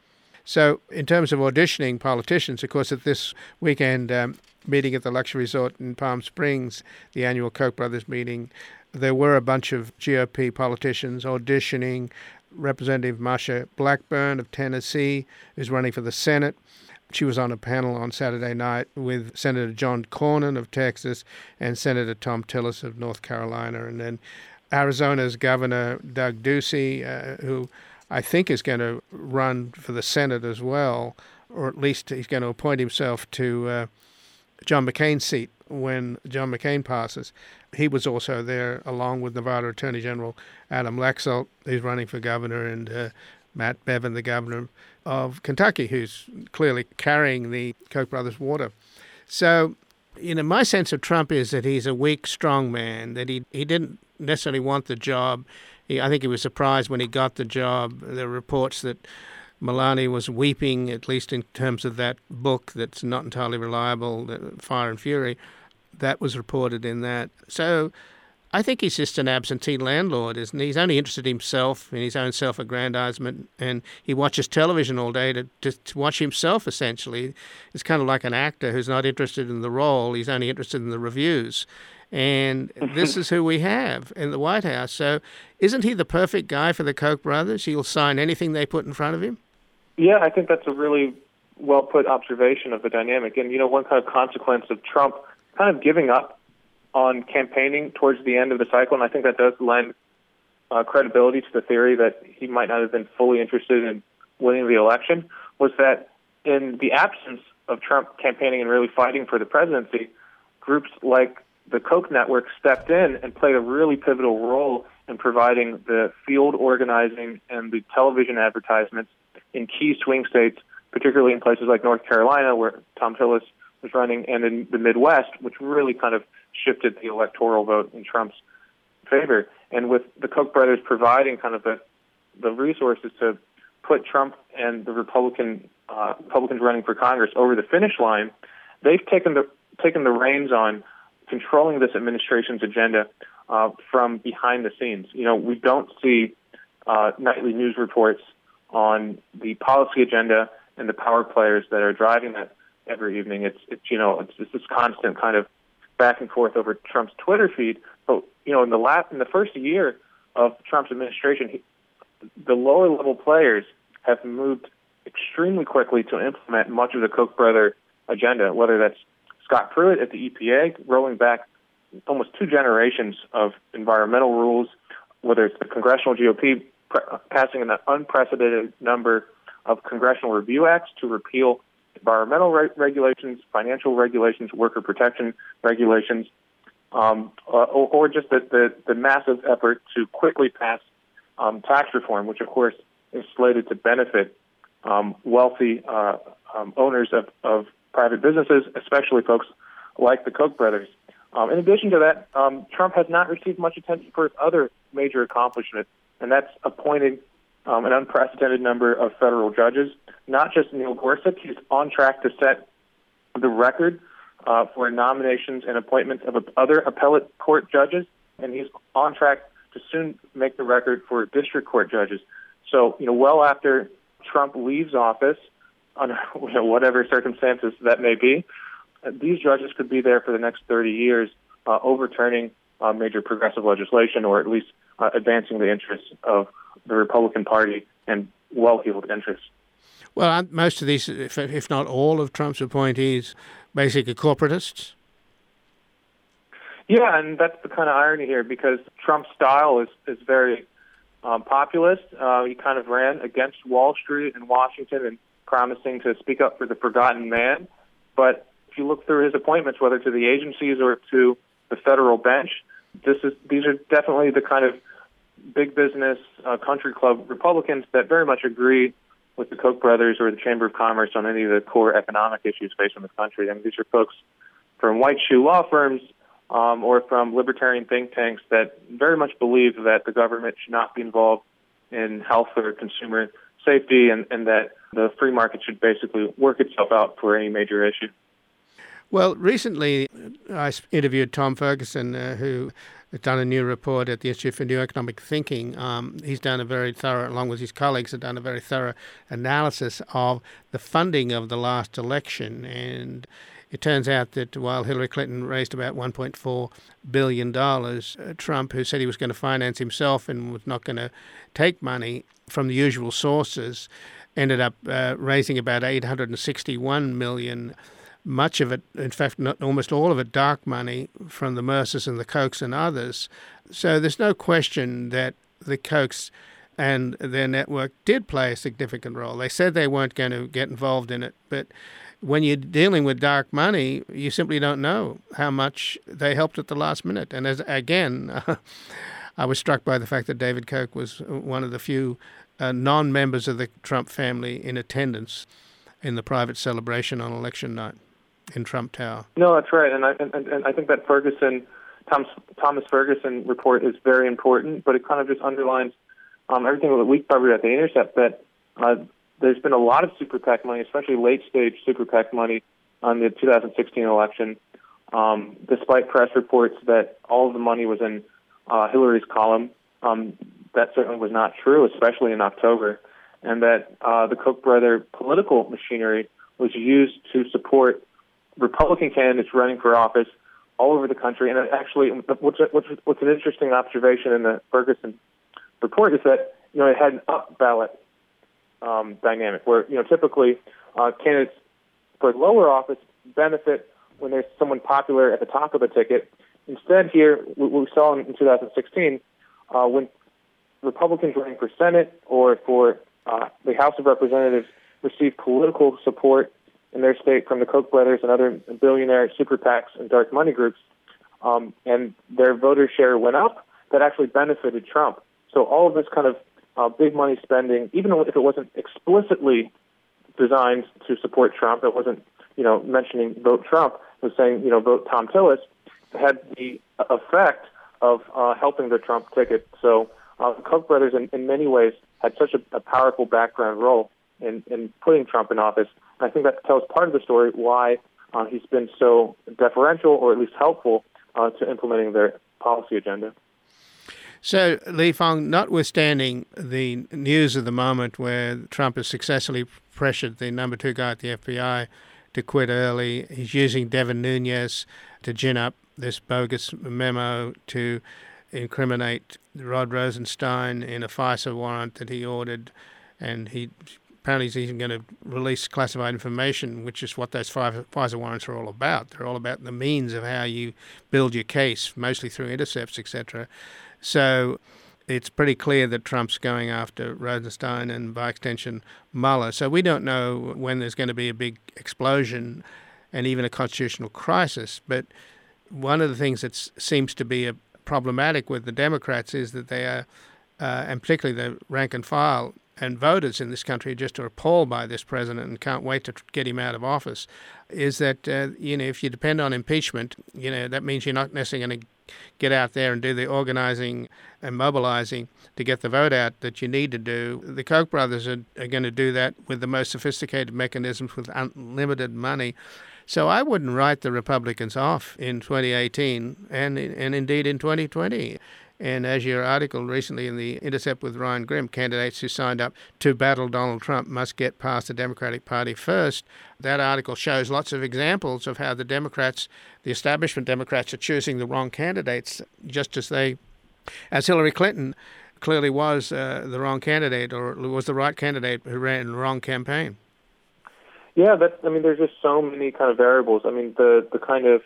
So in terms of auditioning politicians, of course, at this weekend um, meeting at the luxury resort in Palm Springs, the annual Koch brothers meeting, there were a bunch of G O P politicians auditioning. Representative Marsha Blackburn of Tennessee is running for the Senate. She was on a panel on Saturday night with Senator John Cornyn of Texas and Senator Thom Tillis of North Carolina. And then Arizona's Governor Doug Ducey, uh, who I think is going to run for the Senate as well, or at least he's going to appoint himself to uh, John McCain's seat when John McCain passes. He was also there along with Nevada Attorney General Adam Laxalt, who's running for governor, and uh, Matt Bevin, the governor of Kentucky, who's clearly carrying the Koch brothers water. So, you know, my sense of Trump is that he's a weak, strong man, that he, he didn't necessarily want the job. He, I think he was surprised when he got the job. There are reports that Melania was weeping, at least in terms of that book that's not entirely reliable, Fire and Fury. That was reported in that. So I think he's just an absentee landlord, isn't he? He's only interested in himself, in his own self-aggrandizement, and he watches television all day to, to, to watch himself, essentially. It's kind of like an actor who's not interested in the role. He's only interested in the reviews. And this is who we have in the White House. So isn't he the perfect guy for the Koch brothers? He'll sign anything they put in front of him? Yeah, I think that's a really well-put observation of the dynamic. And, you know, one kind of consequence of Trump kind of giving up on campaigning towards the end of the cycle, and I think that does lend uh, credibility to the theory that he might not have been fully interested in winning the election, was that in the absence of Trump campaigning and really fighting for the presidency, groups like the Koch network stepped in and played a really pivotal role in providing the field organizing and the television advertisements in key swing states, particularly in places like North Carolina, where Thom Tillis was running, and in the Midwest, which really kind of shifted the electoral vote in Trump's favor. And with the Koch brothers providing kind of the the resources to put Trump and the Republican uh, Republicans running for Congress over the finish line, they've taken the taken the reins on controlling this administration's agenda uh, from behind the scenes. You know, we don't see uh, nightly news reports on the policy agenda and the power players that are driving that every evening. It's, it's you know, it's, it's this constant kind of back and forth over Trump's Twitter feed. But, you know, in the last, in the first year of Trump's administration, he, the lower level players have moved extremely quickly to implement much of the Koch brother agenda, whether that's Scott Pruitt at the E P A, rolling back almost two generations of environmental rules, whether it's the Congressional G O P pre- passing an unprecedented number of congressional review acts to repeal environmental re- regulations, financial regulations, worker protection regulations, um, uh, or, or just the, the, the massive effort to quickly pass um, tax reform, which, of course, is slated to benefit um, wealthy uh, um, owners of, of private businesses, especially folks like the Koch brothers. Um, in addition to that, um, Trump has not received much attention for his other major accomplishment, and that's appointing um, an unprecedented number of federal judges. Not just Neil Gorsuch, he's on track to set the record uh, for nominations and appointments of other appellate court judges, and he's on track to soon make the record for district court judges. So, you know, well after Trump leaves office, under you know, whatever circumstances that may be, uh, these judges could be there for the next thirty years, uh, overturning uh, major progressive legislation, or at least uh, advancing the interests of the Republican Party and well-heeled interests. Well, aren't most of these, if, if not all of Trump's appointees, basically corporatists? Yeah, and that's the kind of irony here, because Trump's style is, is very um, populist. Uh, he kind of ran against Wall Street and Washington and promising to speak up for the forgotten man. But if you look through his appointments, whether to the agencies or to the federal bench, this is these are definitely the kind of big business uh, country club Republicans that very much agree with the Koch brothers or the Chamber of Commerce on any of the core economic issues facing the country. I mean, these are folks from white shoe law firms um, or from libertarian think tanks that very much believe that the government should not be involved in health or consumer safety, and, and that the free market should basically work itself out for any major issue. Well, recently I interviewed Tom Ferguson, uh, who has done a new report at the Institute for New Economic Thinking. Um, he's done a very thorough, along with his colleagues, have done a very thorough analysis of the funding of the last election. And it turns out that while Hillary Clinton raised about one point four billion dollars, uh, Trump, who said he was going to finance himself and was not going to take money from the usual sources, ended up uh, raising about eight hundred sixty-one million dollars. Much of it, in fact, not almost all of it, dark money from the Mercers and the Kochs and others. So there's no question that the Kochs and their network did play a significant role. They said they weren't going to get involved in it, but when you're dealing with dark money, you simply don't know how much they helped at the last minute. And as again, I was struck by the fact that David Koch was one of the few uh, non-members of the Trump family in attendance in the private celebration on election night in Trump Tower. No, that's right, and I and, and I think that Ferguson, Thomas, Thomas Ferguson report is very important, but it kind of just underlines um, everything that we covered at The Intercept, that uh, there's been a lot of super PAC money, especially late-stage super PAC money on the two thousand sixteen election, um, despite press reports that all of the money was in uh, Hillary's column. Um, that certainly was not true, especially in October, and that uh, the Koch brother political machinery was used to support Republican candidates running for office all over the country. And actually, what's, what's, what's an interesting observation in the Ferguson report is that, you know, it had an up-ballot um, dynamic where, you know, typically uh, candidates for lower office benefit when there's someone popular at the top of the ticket. Instead here, what we saw in two thousand sixteen, uh, when Republicans running for Senate or for uh, the House of Representatives received political support in their state from the Koch brothers and other billionaire super PACs and dark money groups, um, and their voter share went up, that actually benefited Trump. So all of this kind of uh, big money spending, even if it wasn't explicitly designed to support Trump, it wasn't, you know, mentioning vote Trump, it was saying, you know, vote Thom Tillis, had the effect of uh, helping the Trump ticket. So uh, the Koch brothers, in, in many ways, had such a, a powerful background role in, in putting Trump in office. I think that tells part of the story why uh, he's been so deferential, or at least helpful, uh, to implementing their policy agenda. So, Li Fang, notwithstanding the news of the moment where Trump has successfully pressured the number two guy at the F B I to quit early, he's using Devin Nunes to gin up this bogus memo to incriminate Rod Rosenstein in a FISA warrant that he ordered, and he apparently he's even going to release classified information, which is what those FISA warrants are all about. They're all about the means of how you build your case, mostly through intercepts, et cetera. So it's pretty clear that Trump's going after Rosenstein and, by extension, Mueller. So we don't know when there's going to be a big explosion and even a constitutional crisis. But one of the things that seems to be a problematic with the Democrats is that they are, uh, and particularly the rank and file and voters in this country, just are appalled by this president and can't wait to get him out of office, is that, uh, you know, if you depend on impeachment, you know, that means you're not necessarily going to get out there and do the organizing and mobilizing to get the vote out that you need to do. The Koch brothers are, are going to do that with the most sophisticated mechanisms with unlimited money. So I wouldn't write the Republicans off in twenty eighteen and, and indeed in twenty twenty. And as your article recently in The Intercept with Ryan Grim, candidates who signed up to battle Donald Trump must get past the Democratic Party first. That article shows lots of examples of how the Democrats, the establishment Democrats, are choosing the wrong candidates, just as they, as Hillary Clinton clearly was uh, the wrong candidate, or was the right candidate who ran the wrong campaign. Yeah, that's, I mean, there's just so many kind of variables. I mean, the, the kind of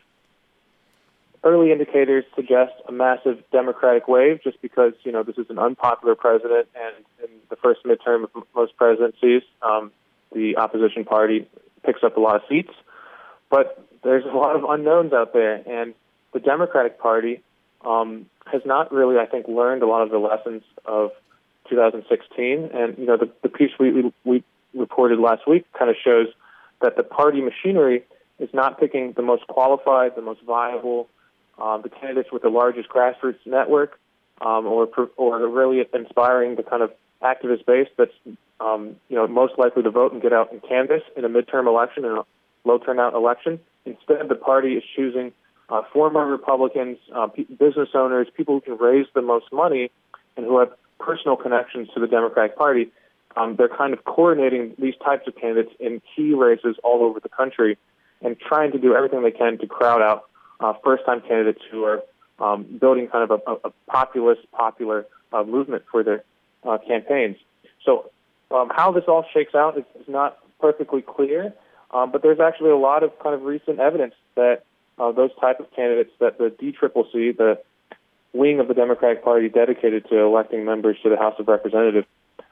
early indicators suggest a massive Democratic wave just because, you know, this is an unpopular president, and in the first midterm of most presidencies, um, the opposition party picks up a lot of seats. But there's a lot of unknowns out there, and the Democratic Party um, has not really, I think, learned a lot of the lessons of two thousand sixteen. And, you know, the, the piece we, we, we reported last week kind of shows that the party machinery is not picking the most qualified, the most viable, Um, the candidates with the largest grassroots network, um, or or really inspiring the kind of activist base that's um, you know most likely to vote and get out and canvass in a midterm election and a low turnout election. Instead, the party is choosing uh, former Republicans, uh, p- business owners, people who can raise the most money and who have personal connections to the Democratic Party. Um, they're kind of coordinating these types of candidates in key races all over the country and trying to do everything they can to crowd out Uh, first-time candidates who are um, building kind of a, a, a populist, popular uh, movement for their uh, campaigns. So Um, how this all shakes out is, is not perfectly clear, um, but there's actually a lot of kind of recent evidence that uh, those type of candidates, that the D C C C, the wing of the Democratic Party dedicated to electing members to the House of Representatives,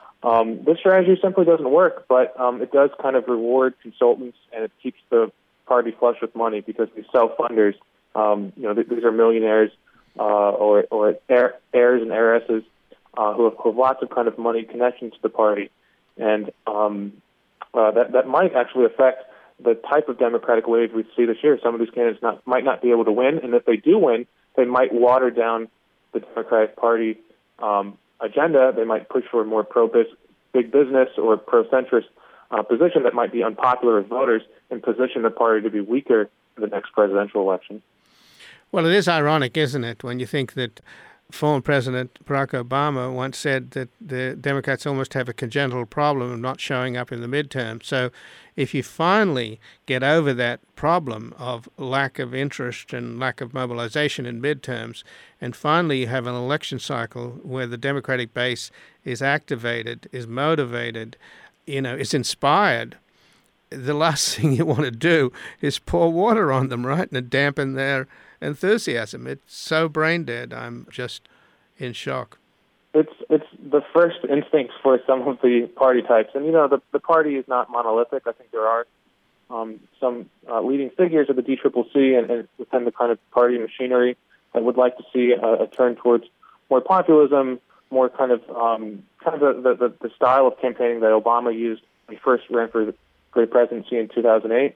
um, this strategy simply doesn't work, but um, it does kind of reward consultants, and it keeps the party flush with money because these self-funders, um, you know, th- these are millionaires uh, or, or heir- heirs and heiresses uh, who, have, who have lots of kind of money connections to the party, and um, uh, that, that might actually affect the type of Democratic wave we see this year. Some of these candidates not, might not be able to win, and if they do win, they might water down the Democratic Party um, agenda. They might push for a more pro-big business or pro-centrist uh, position that might be unpopular with voters and position the party to be weaker in the next presidential election. Well, it is ironic, isn't it, when you think that former President Barack Obama once said that the Democrats almost have a congenital problem of not showing up in the midterm. So if you finally get over that problem of lack of interest and lack of mobilization in midterms, and finally you have an election cycle where the Democratic base is activated, is motivated, you know, is inspired, the last thing you want to do is pour water on them, right, and dampen their enthusiasm. It's so brain dead. I'm just in shock. It's it's the first instinct for some of the party types, and you know the the party is not monolithic. I think there are um, some uh, leading figures of the D C C C and, and within the kind of party machinery that would like to see a, a turn towards more populism, more kind of um, kind of the, the the style of campaigning that Obama used when he first ran for the for the presidency in two thousand eight.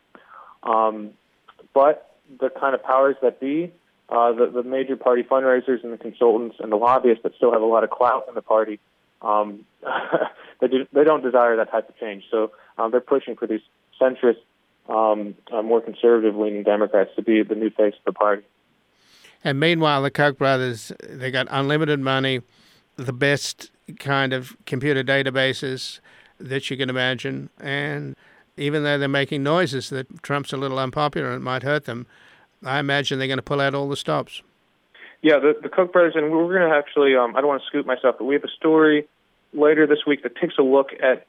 Um, but the kind of powers that be, uh, the, the major party fundraisers and the consultants and the lobbyists that still have a lot of clout in the party, um, they, do, they don't desire that type of change. So um, they're pushing for these centrist, um, uh, more conservative-leaning Democrats to be the new face of the party. And meanwhile, the Koch brothers, they got unlimited money, the best kind of computer databases that you can imagine, and even though they're making noises that Trump's a little unpopular and it might hurt them, I imagine they're going to pull out all the stops. Yeah, the, the Koch brothers, and we're going to actually, um, I don't want to scoop myself, but we have a story later this week that takes a look at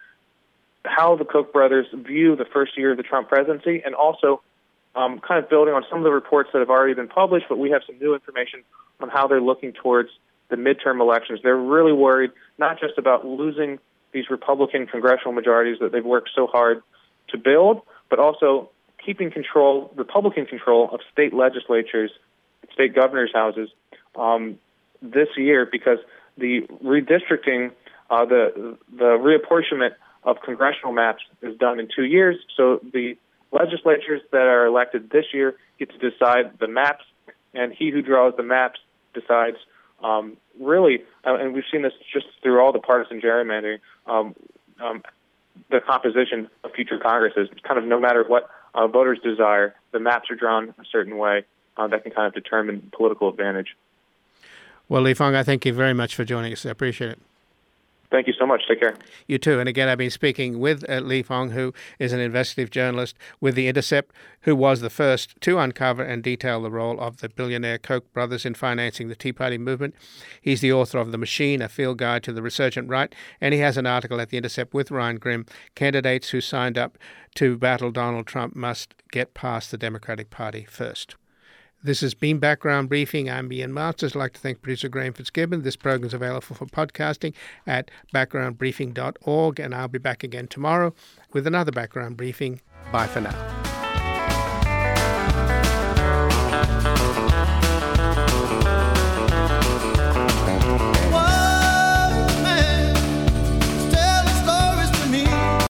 how the Koch brothers view the first year of the Trump presidency, and also um, kind of building on some of the reports that have already been published, but we have some new information on how they're looking towards the midterm elections. They're really worried not just about losing these Republican congressional majorities that they've worked so hard to build, but also keeping control, Republican control of state legislatures, state governors' houses um, this year, because the redistricting, uh, the the reapportionment of congressional maps is done in two years. So the legislatures that are elected this year get to decide the maps, and he who draws the maps decides. Um, really, uh, and we've seen this just through all the partisan gerrymandering. Um, um, the composition of future Congresses, kind of no matter what uh, voters desire, the maps are drawn a certain way uh, that can kind of determine political advantage. Well, Lee Fong, I thank you very much for joining us. I appreciate it. Thank you so much. Take care. You too. And again, I've been speaking with uh, Lee Fong, who is an investigative journalist with The Intercept, who was the first to uncover and detail the role of the billionaire Koch brothers in financing the Tea Party movement. He's the author of The Machine, a field guide to the resurgent right, and he has an article at The Intercept with Ryan Grim, Candidates who signed up to battle Donald Trump must get past the Democratic Party first. This has been Background Briefing. I'm Ian Masters. I'd like to thank producer Graham Fitzgibbon. This program is available for podcasting at background briefing dot org, and I'll be back again tomorrow with another Background Briefing. Bye for now.